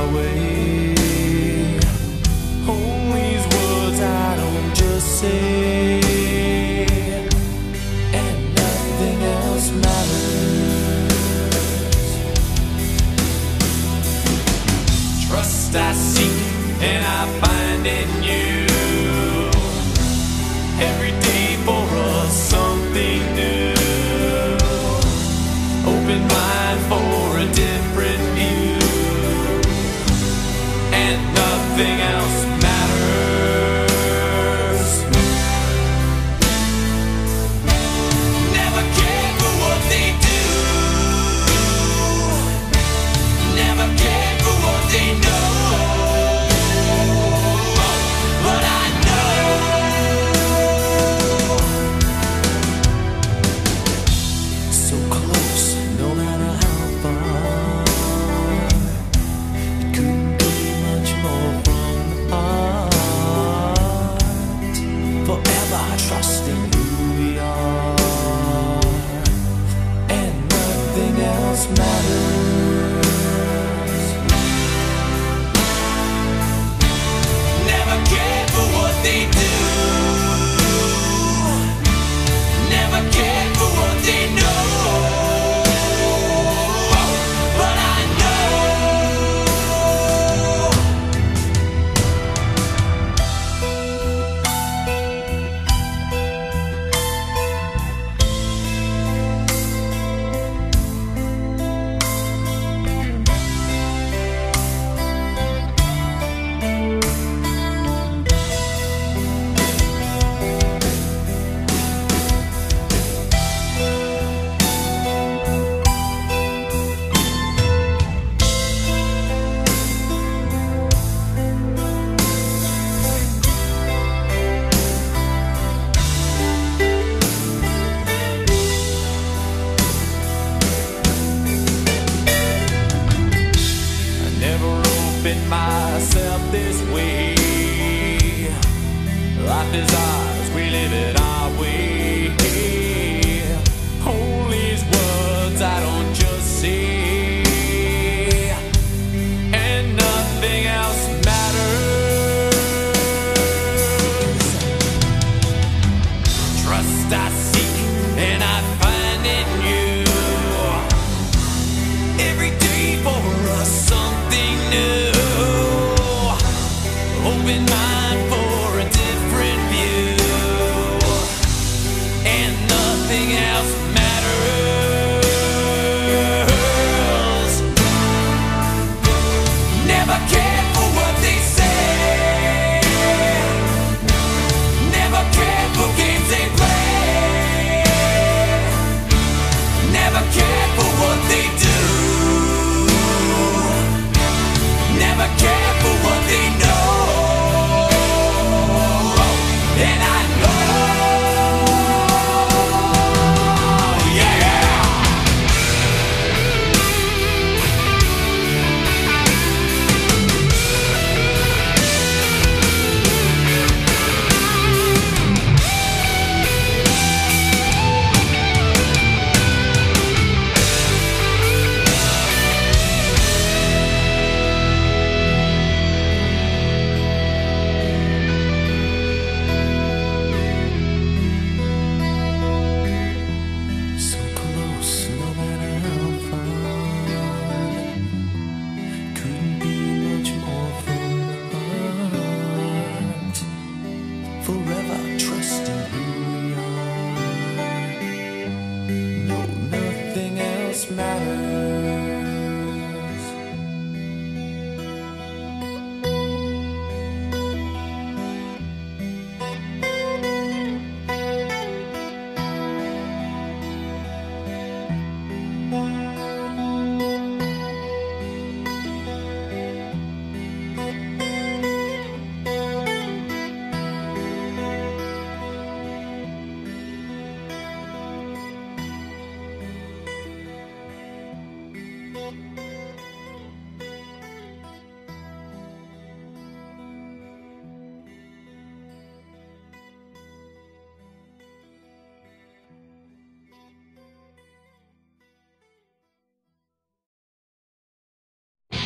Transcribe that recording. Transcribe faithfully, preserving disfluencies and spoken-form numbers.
way. All these words I don't just say, and nothing else matters. Trust I seek and I find in you. Every day for us something new. Open mind for a different view, and nothing else matters. Never cared for what they do, never cared for what they know, but I know so close, no matter how far. It couldn't be much more from the heart. Forever trusting who we are, and nothing else matters. Never cared for what they do, never cared for what they know, but I know myself this way. Life is ours, we live it our way.